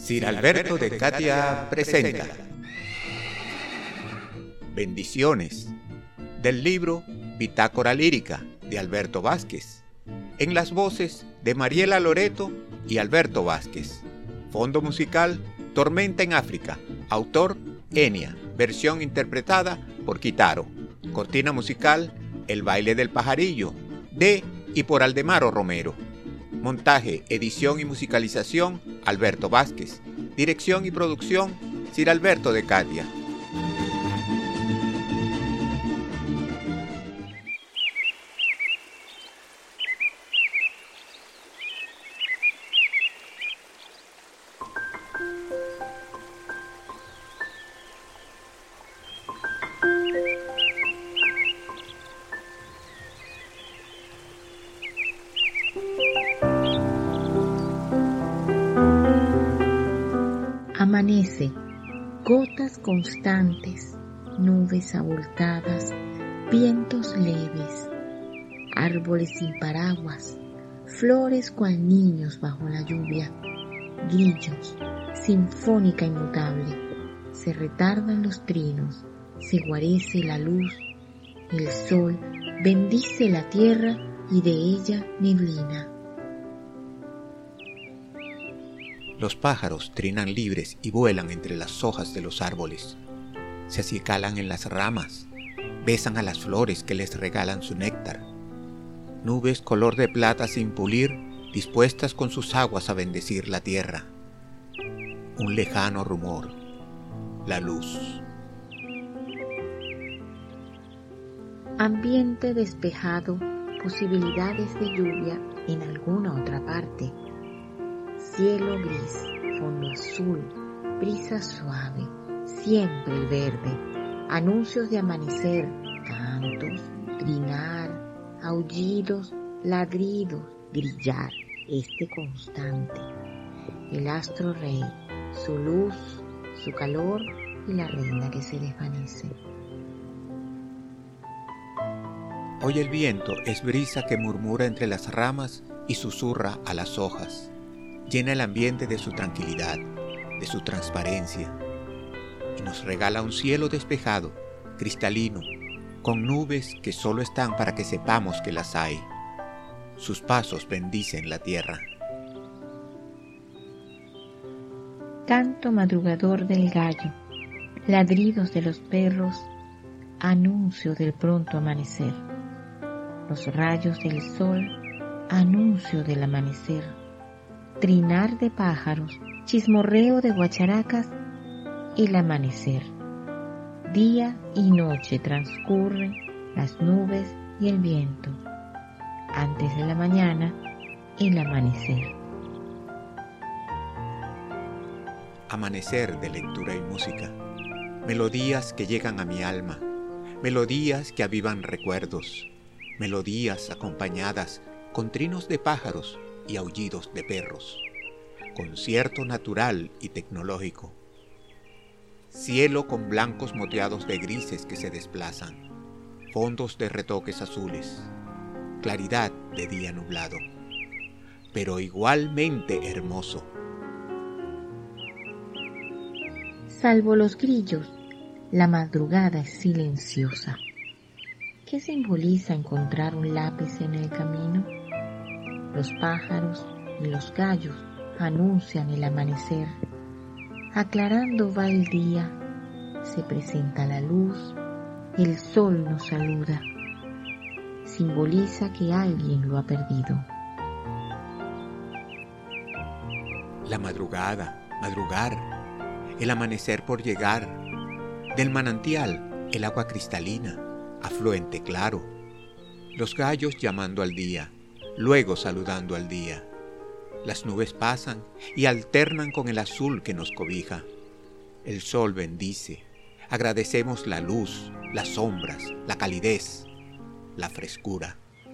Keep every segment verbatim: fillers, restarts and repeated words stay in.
Sir Alberto de Catia presenta Bendiciones, del libro Bitácora Lírica de Alberto Vázquez, en las voces de Mariela Loreto y Alberto Vázquez. Fondo musical Tormenta en África, autor Enya, versión interpretada por Kitaro. Cortina musical El baile del pajarillo, de y por Aldemaro Romero. Montaje, edición y musicalización Alberto Vázquez. Dirección y producción Sir Alberto de Catia. Amanece, gotas constantes, nubes abultadas, vientos leves, árboles sin paraguas, flores cual niños bajo la lluvia, grillos, sinfónica inmutable, se retardan los trinos, se guarece la luz, el sol bendice la tierra y de ella neblina. Los pájaros trinan libres y vuelan entre las hojas de los árboles. Se acicalan en las ramas, besan a las flores que les regalan su néctar. Nubes color de plata sin pulir, dispuestas con sus aguas a bendecir la tierra. Un lejano rumor, la luz. Ambiente despejado, posibilidades de lluvia en alguna otra parte. Cielo gris, fondo azul, brisa suave, siempre el verde, anuncios de amanecer, cantos, trinar, aullidos, ladridos, grillar, este constante, el astro rey, su luz, su calor y la reina que se desvanece. Hoy el viento es brisa que murmura entre las ramas y susurra a las hojas. Llena el ambiente de su tranquilidad, de su transparencia, y nos regala un cielo despejado, cristalino, con nubes que solo están para que sepamos que las hay. Sus pasos bendicen la tierra. Canto madrugador del gallo, ladridos de los perros, anuncio del pronto amanecer. Los rayos del sol, anuncio del amanecer. Trinar de pájaros, chismorreo de guacharacas, el amanecer. Día y noche transcurren las nubes y el viento. Antes de la mañana, el amanecer. Amanecer de lectura y música. Melodías que llegan a mi alma. Melodías que avivan recuerdos. Melodías acompañadas con trinos de pájaros y aullidos de perros, concierto natural y tecnológico, cielo con blancos moteados de grises que se desplazan, fondos de retoques azules, claridad de día nublado, pero igualmente hermoso. Salvo los grillos, la madrugada es silenciosa. ¿Qué simboliza encontrar un lápiz en el camino? Los pájaros y los gallos anuncian el amanecer. Aclarando va el día, se presenta la luz, el sol nos saluda. Simboliza que alguien lo ha perdido. La madrugada, madrugar, el amanecer por llegar, del manantial el agua cristalina, afluente claro, los gallos llamando al día, luego saludando al día. Las nubes pasan y alternan con el azul que nos cobija. El sol bendice. Agradecemos la luz, las sombras, la calidez, la frescura.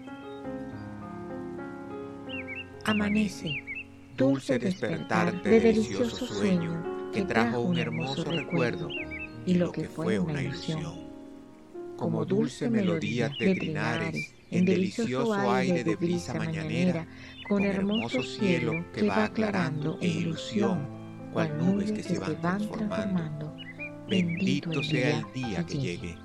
Amanece, dulce despertar de delicioso sueño que trajo un hermoso recuerdo y lo que fue una ilusión. Como dulce melodía de trinares, en delicioso aire de brisa mañanera, con hermoso cielo que va aclarando e ilusión, cual nubes que se van transformando. Bendito sea el día que llegue.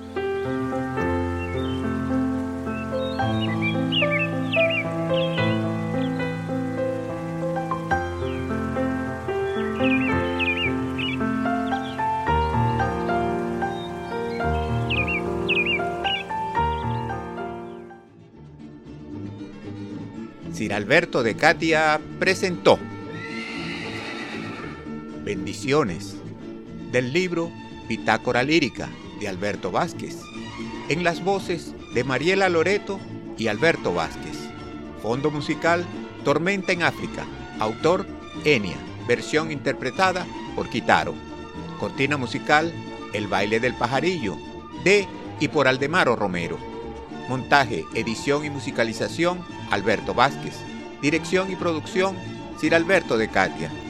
Sir Alberto de Catia presentó Bendiciones, del libro Bitácora Lírica de Alberto Vázquez, en las voces de Mariela Loreto y Alberto Vázquez. Fondo musical Tormenta en África, autor Enya, versión interpretada por Kitaro. Cortina musical El baile del pajarillo, de y por Aldemaro Romero. Montaje, edición y musicalización Alberto Vázquez. Dirección y producción Sir Alberto de Catia.